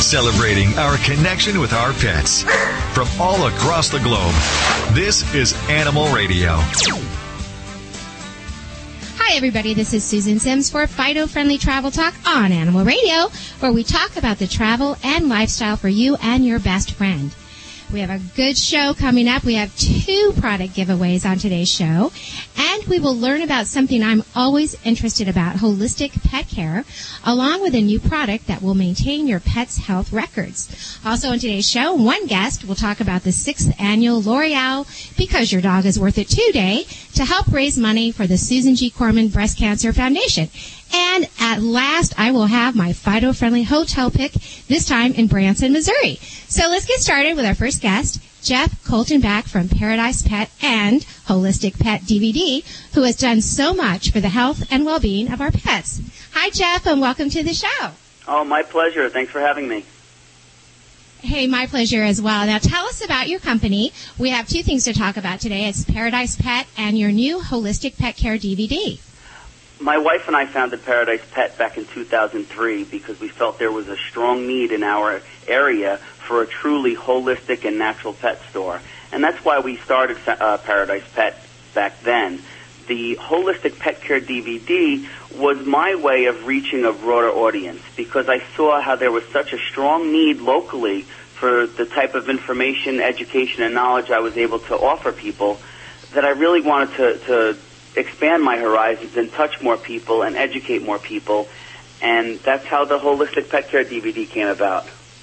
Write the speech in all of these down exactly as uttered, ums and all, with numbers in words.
Celebrating our connection with our pets. From all across the globe, this is Animal Radio. Hi, everybody. This is Susan Sims for Fido Friendly Travel Talk on Animal Radio, where we talk about the travel and lifestyle for you and your best friend. We have a good show coming up. We have two product giveaways on today's show, and we will learn about something I'm always interested about, holistic pet care, along with a new product that will maintain your pet's health records. Also on today's show, one guest will talk about the sixth annual L'Oreal Because Your Dog is Worth It Too Day to help raise money for the Susan G. Komen Breast Cancer Foundation. And at last, I will have my Fido-friendly hotel pick, this time in Branson, Missouri. So let's get started with our first guest, Jeff Colton-Back from Paradise Pet and Holistic Pet D V D, who has done so much for the health and well-being of our pets. Hi, Jeff, and welcome to the show. Oh, my pleasure. Thanks for having me. Hey, my pleasure as well. Now, tell us about your company. We have two things to talk about today. It's Paradise Pet and your new Holistic Pet Care D V D. My wife and I founded Paradise Pet back in two thousand three because we felt there was a strong need in our area for a truly holistic and natural pet store. And that's why we started uh, Paradise Pet back then. The Holistic Pet Care D V D was my way of reaching a broader audience because I saw how there was such a strong need locally for the type of information, education, and knowledge I was able to offer people that I really wanted to, to expand my horizons and touch more people and educate more people. And that's how the Holistic Pet Care D V D came about.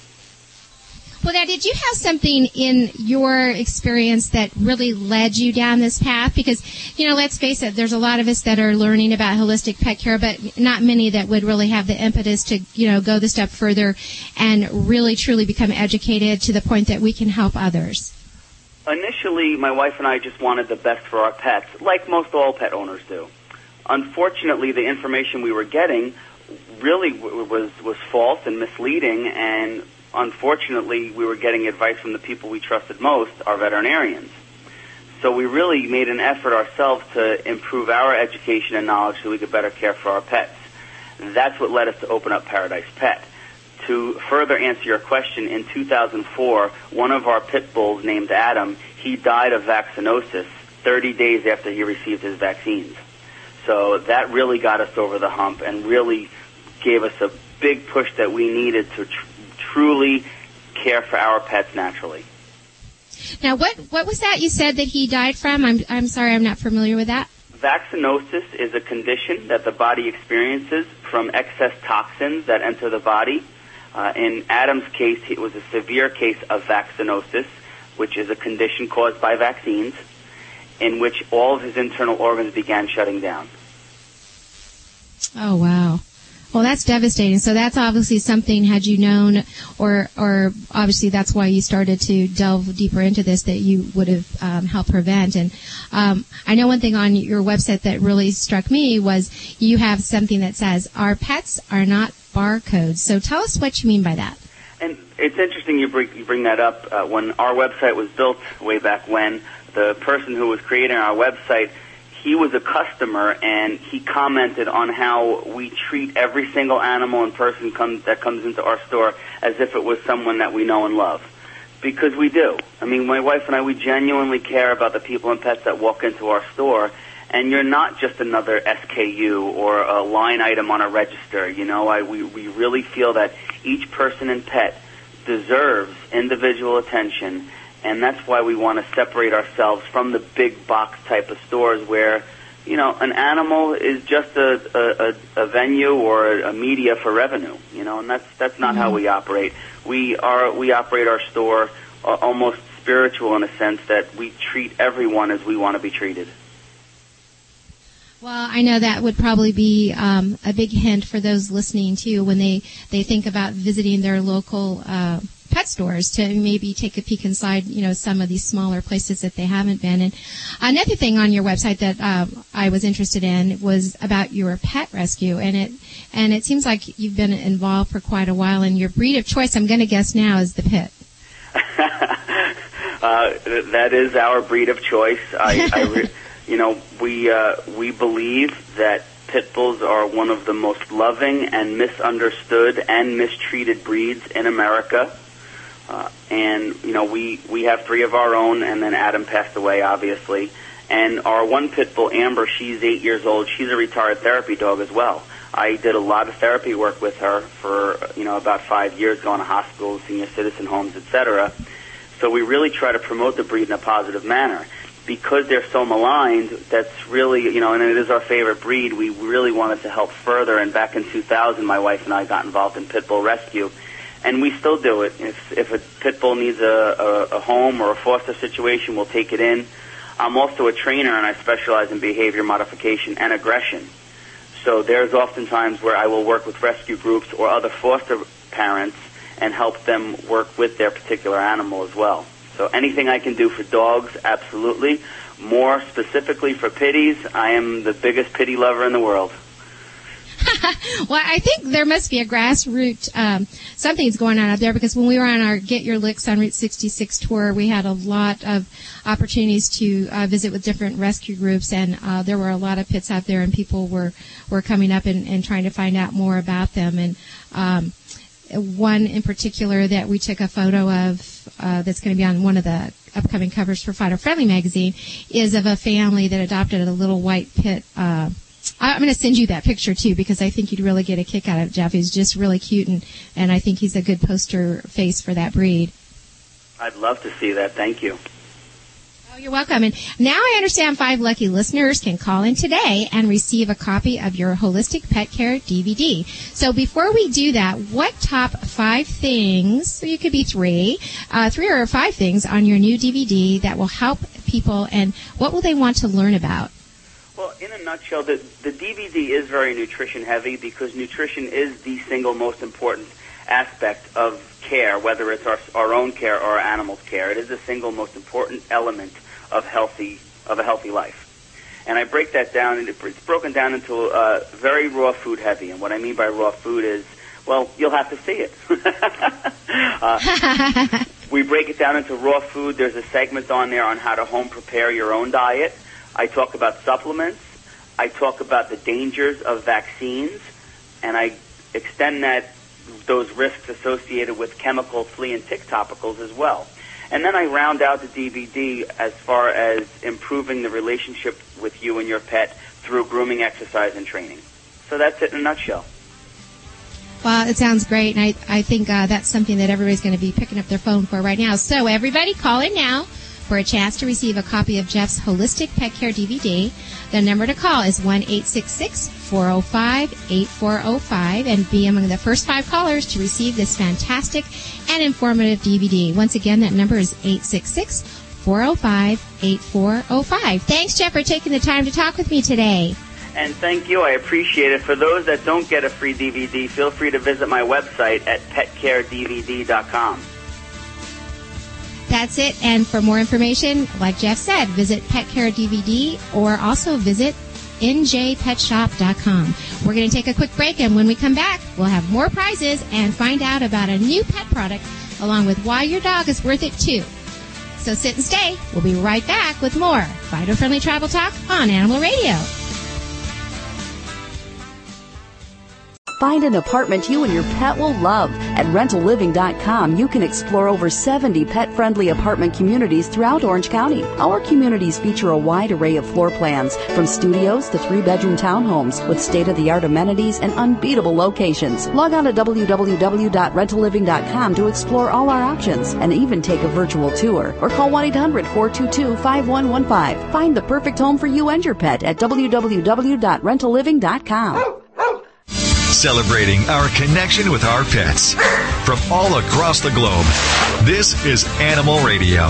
Well, now, did you have something in your experience that really led you down this path? Because, you know, let's face it, there's a lot of us that are learning about holistic pet care, but not many that would really have the impetus to, you know, go the step further and really, truly become educated to the point that we can help others. Initially, my wife and I just wanted the best for our pets, like most all pet owners do. Unfortunately, the information we were getting really w- was, was false and misleading, and unfortunately, we were getting advice from the people we trusted most, our veterinarians. So we really made an effort ourselves to improve our education and knowledge so we could better care for our pets. That's what led us to open up Paradise Pet. To further answer your question, in two thousand four, one of our pit bulls named Adam, he died of vaccinosis thirty days after he received his vaccines. So that really got us over the hump and really gave us a big push that we needed to tr- truly care for our pets naturally. Now, what what was that you said that he died from? I'm I'm sorry, I'm not familiar with that. Vaccinosis is a condition that the body experiences from excess toxins that enter the body. Uh, in Adam's case, it was a severe case of vaccinosis, which is a condition caused by vaccines, in which all of his internal organs began shutting down. Oh, wow. Well, that's devastating. So that's obviously something, had you known, or or obviously that's why you started to delve deeper into this, that you would have um, helped prevent. And um, I know one thing on your website that really struck me was you have something that says, our pets are not barcodes. So tell us what you mean by that. And it's interesting you bring, you bring that up. Uh, when our website was built way back when, the person who was creating our website, he was a customer, and he commented on how we treat every single animal and person come, that comes into our store as if it was someone that we know and love. Because we do. I mean, my wife and I, we genuinely care about the people and pets that walk into our store, and you're not just another S K U or a line item on a register. You know, I, we, we really feel that each person and pet deserves individual attention. And that's why we want to separate ourselves from the big box type of stores where, you know, an animal is just a, a, a venue or a media for revenue, you know, and that's that's not mm-hmm. how we operate. We are we operate our store uh, almost spiritual in a sense that we treat everyone as we want to be treated. Well, I know that would probably be um, a big hint for those listening, too, when they, they think about visiting their local uh pet stores, to maybe take a peek inside, you know, some of these smaller places that they haven't been. And another thing on your website that um, I was interested in was about your pet rescue, and it and it seems like you've been involved for quite a while. And your breed of choice, I'm going to guess now, is the pit. uh, that is our breed of choice. I, I re- you know, we uh, we believe that Pit Bulls are one of the most loving and misunderstood and mistreated breeds in America. Uh, and, you know, we, we have three of our own, and then Adam passed away, obviously. And our one Pit Bull, Amber, she's eight years old. She's a retired therapy dog as well. I did a lot of therapy work with her for, you know, about five years, going to hospitals, senior citizen homes, et cetera. So we really try to promote the breed in a positive manner. Because they're so maligned, that's really, you know, and it is our favorite breed, we really wanted to help further. And back in two thousand, my wife and I got involved in Pit Bull Rescue. And we still do it. If, if a Pit Bull needs a, a, a home or a foster situation, we'll take it in. I'm also a trainer, and I specialize in behavior modification and aggression. So there's often times where I will work with rescue groups or other foster parents and help them work with their particular animal as well. So anything I can do for dogs, absolutely. More specifically for pitties, I am the biggest pitty lover in the world. Well, I think there must be a grassroots, um, something's going on up there, because when we were on our Get Your Licks on Route sixty-six tour, we had a lot of opportunities to uh, visit with different rescue groups, and uh, there were a lot of pits out there, and people were, were coming up and, and trying to find out more about them. And um, one in particular that we took a photo of uh, that's going to be on one of the upcoming covers for Fido Friendly magazine is of a family that adopted a little white pit. Uh, I'm going to send you that picture, too, because I think you'd really get a kick out of it, Jeff. He's just really cute, and, and I think he's a good poster face for that breed. I'd love to see that. Thank you. Oh, you're welcome. And now I understand five lucky listeners can call in today and receive a copy of your Holistic Pet Care D V D. So before we do that, what top five things, so you could be three, uh, three or five things on your new D V D that will help people, and what will they want to learn about? Well, in a nutshell, the, the D V D is very nutrition-heavy because nutrition is the single most important aspect of care, whether it's our, our own care or our animals' care. It is the single most important element of healthy of a healthy life. And I break that down, and it's broken down into uh, very raw food heavy. And what I mean by raw food is, well, you'll have to see it. uh, we break it down into raw food. There's a segment on there on how to home prepare your own diet. I talk about supplements. I talk about the dangers of vaccines, and I extend that those risks associated with chemical flea and tick topicals as well. And then I round out the D V D as far as improving the relationship with you and your pet through grooming, exercise, and training. So that's it in a nutshell. Well, it sounds great, and I, I think uh, that's something that everybody's going to be picking up their phone for right now. So everybody call in now for a chance to receive a copy of Jeff's Holistic Pet Care D V D. The number to call is one eight six six, four oh five, eight four oh five, and be among the first five callers to receive this fantastic and informative D V D. Once again, that number is eight six six, four oh five, eight four oh five. Thanks, Jeff, for taking the time to talk with me today. And thank you. I appreciate it. For those that don't get a free D V D, feel free to visit my website at pet care d v d dot com. That's it. And for more information, like Jeff said, visit Pet Care D V D or also visit n j pet shop dot com. We're going to take a quick break, and when we come back, we'll have more prizes and find out about a new pet product along with why your dog is worth it too. So sit and stay. We'll be right back with more Fido Friendly Travel Talk on Animal Radio. Find an apartment you and your pet will love. At rental living dot com, you can explore over seventy pet-friendly apartment communities throughout Orange County. Our communities feature a wide array of floor plans, from studios to three-bedroom townhomes with state-of-the-art amenities and unbeatable locations. Log on to w w w dot rental living dot com to explore all our options and even take a virtual tour. Or call one eight hundred, four two two, five one one five. Find the perfect home for you and your pet at w w w dot rental living dot com. Celebrating our connection with our pets. From all across the globe, this is Animal Radio.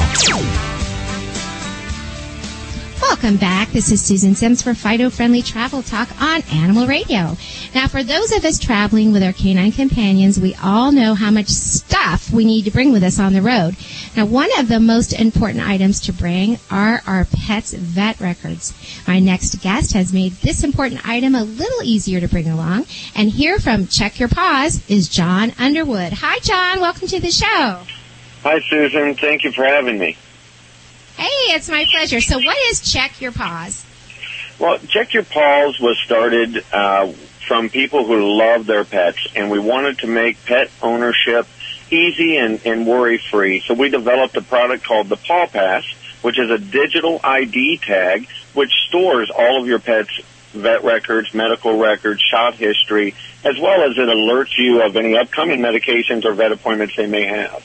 Welcome back. This is Susan Sims for Fido Friendly Travel Talk on Animal Radio. Now, for those of us traveling with our canine companions, we all know how much stuff we need to bring with us on the road. Now, one of the most important items to bring are our pets' vet records. My next guest has made this important item a little easier to bring along. And here from Check Your Paws is John Underwood. Hi, John. Welcome to the show. Hi, Susan. Thank you for having me. Hey, it's my pleasure. So what is Check Your Paws? Well, Check Your Paws was started uh, from people who love their pets, and we wanted to make pet ownership easy and, and worry-free. So we developed a product called the Paw Pass, which is a digital I D tag which stores all of your pet's vet records, medical records, shot history, as well as it alerts you of any upcoming medications or vet appointments they may have.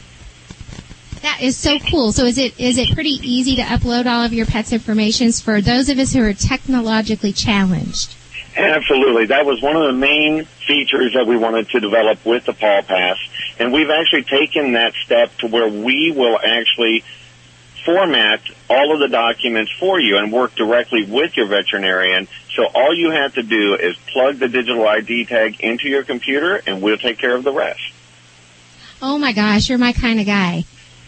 That is so cool. So is it is it pretty easy to upload all of your pet's information for those of us who are technologically challenged? Absolutely. That was one of the main features that we wanted to develop with the Paw Pass. And we've actually taken that step to where we will actually format all of the documents for you and work directly with your veterinarian. So all you have to do is plug the digital I D tag into your computer, and we'll take care of the rest. Oh, my gosh. You're my kind of guy.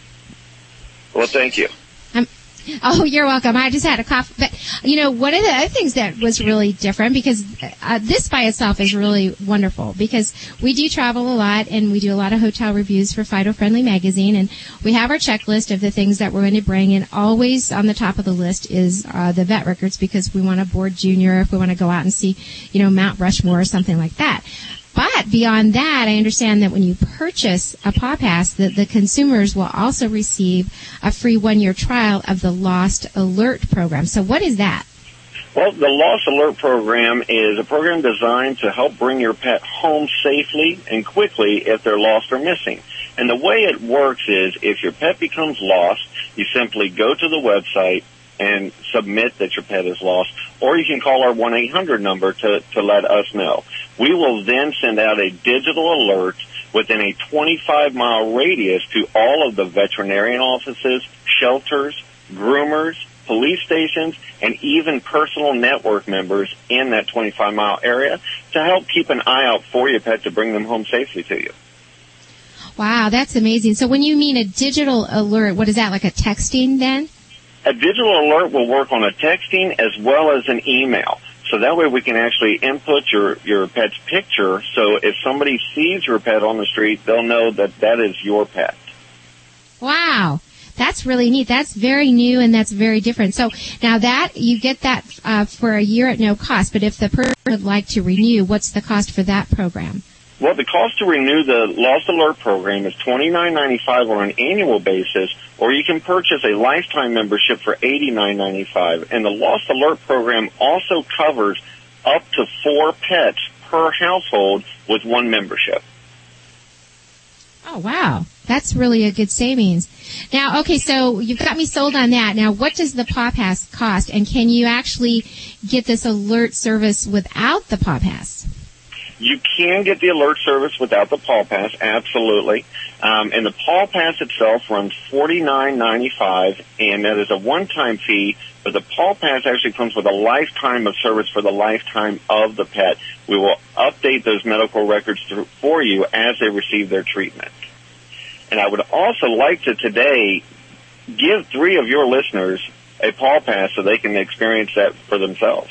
Well, thank you. Um, oh, you're welcome. I just had a cough. But, you know, one of the other things that was really different, because uh, this by itself is really wonderful, because we do travel a lot, and we do a lot of hotel reviews for Fido Friendly Magazine, and we have our checklist of the things that we're going to bring, and always on the top of the list is uh, the vet records, because we want to board Junior if we want to go out and see, you know, Mount Rushmore or something like that. But beyond that, I understand that when you purchase a Paw Pass, the, the consumers will also receive a free one-year trial of the Lost Alert program. So what is that? Well, the Lost Alert program is a program designed to help bring your pet home safely and quickly if they're lost or missing. And the way it works is if your pet becomes lost, you simply go to the website and submit that your pet is lost, or you can call our one eight hundred number to, to let us know. We will then send out a digital alert within a twenty-five mile radius to all of the veterinarian offices, shelters, groomers, police stations, and even personal network members in that twenty-five mile area to help keep an eye out for your pet to bring them home safely to you. Wow, that's amazing. So when you mean a digital alert, what is that, like a texting then? A digital alert will work on a texting as well as an email. So that way we can actually input your, your pet's picture, so if somebody sees your pet on the street, they'll know that that is your pet. Wow. That's really neat. That's very new, and that's very different. So now that, you get that uh, for a year at no cost, but if the person would like to renew, what's the cost for that program? Well, the cost to renew the Lost Alert program is twenty-nine ninety-five on an annual basis, or you can purchase a lifetime membership for eighty-nine ninety-five. And the Lost Alert program also covers up to four pets per household with one membership. Oh, wow. That's really a good savings. Now, okay, so you've got me sold on that. Now, what does the Paw Pass cost, and can you actually get this alert service without the Paw Pass? You can get the alert service without the Paw Pass, absolutely. Um, and the Paw Pass itself runs forty-nine ninety-five, and that is a one-time fee. But the Paw Pass actually comes with a lifetime of service for the lifetime of the pet. We will update those medical records to, for you as they receive their treatment. And I would also like to today give three of your listeners a Paw Pass so they can experience that for themselves.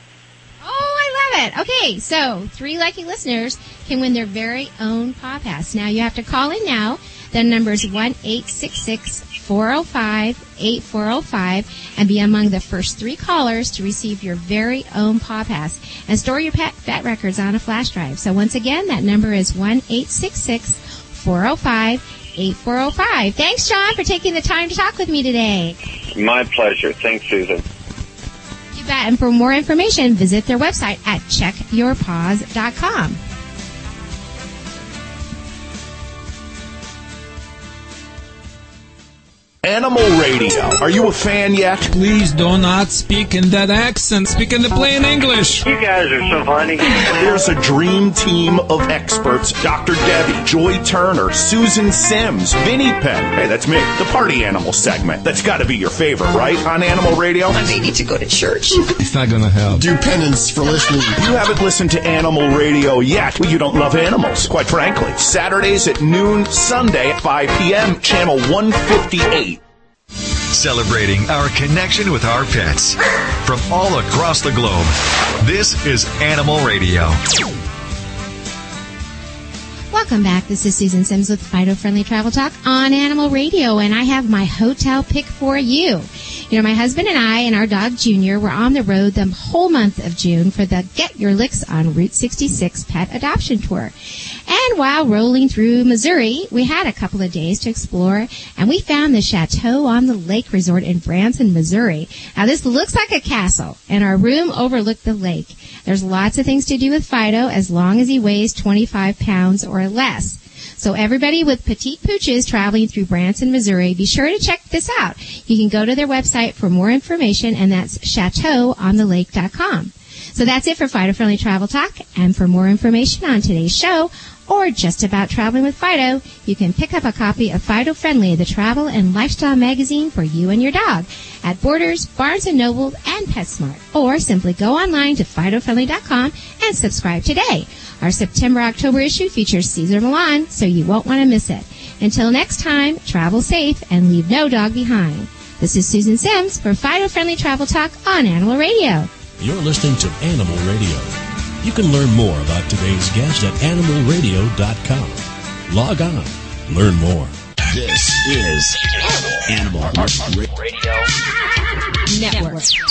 Okay, so three lucky listeners can win their very own Paw Pass. Now, you have to call in now. The number is one eight six six, four oh five, eight four oh five and be among the first three callers to receive your very own Paw Pass and store your pet vet records on a flash drive. So once again, that number is one eight six six, four oh five, eight four oh five. Thanks, John, for taking the time to talk with me today. My pleasure. Thanks, Susan. And for more information, visit their website at check your paws dot com. Animal Radio. Are you a fan yet? Please do not speak in that accent. Speak in the plain English. You guys are so funny. There's a dream team of experts. Doctor Debbie, Joy Turner, Susan Sims, Vinnie Penn. Hey, that's me. The party animal segment. That's got to be your favorite, right? On Animal Radio? I may need to go to church. It's not going to help. Do penance for listening. You haven't listened to Animal Radio yet. Well, you don't love animals, quite frankly. Saturdays at noon, Sunday at five p.m., channel one fifty-eight. Celebrating our connection with our pets. From all across the globe, this is Animal Radio. Welcome back. This is Susan Sims with Fido Friendly Travel Talk on Animal Radio, and I have my hotel pick for you. You know, my husband and I and our dog Junior were on the road the whole month of June for the Get Your Licks on Route sixty-six Pet Adoption Tour. And while rolling through Missouri, we had a couple of days to explore, and we found the Chateau on the Lake Resort in Branson, Missouri. Now, this looks like a castle, and our room overlooked the lake. There's lots of things to do with Fido as long as he weighs twenty-five pounds or less. So everybody with petite pooches traveling through Branson, Missouri, be sure to check this out. You can go to their website for more information, and that's chateau on the lake dot com. So that's it for Fido Friendly Travel Talk. And for more information on today's show, or just about traveling with Fido, you can pick up a copy of Fido Friendly, the travel and lifestyle magazine for you and your dog, at Borders, Barnes and Noble, and PetSmart. Or simply go online to fido friendly dot com and subscribe today. Our September-October issue features Cesar Millan, so you won't want to miss it. Until next time, travel safe and leave no dog behind. This is Susan Sims for Fido Friendly Travel Talk on Animal Radio. You're listening to Animal Radio. You can learn more about today's guest at animal radio dot com. Log on. Learn more. This is Animal Radio Network.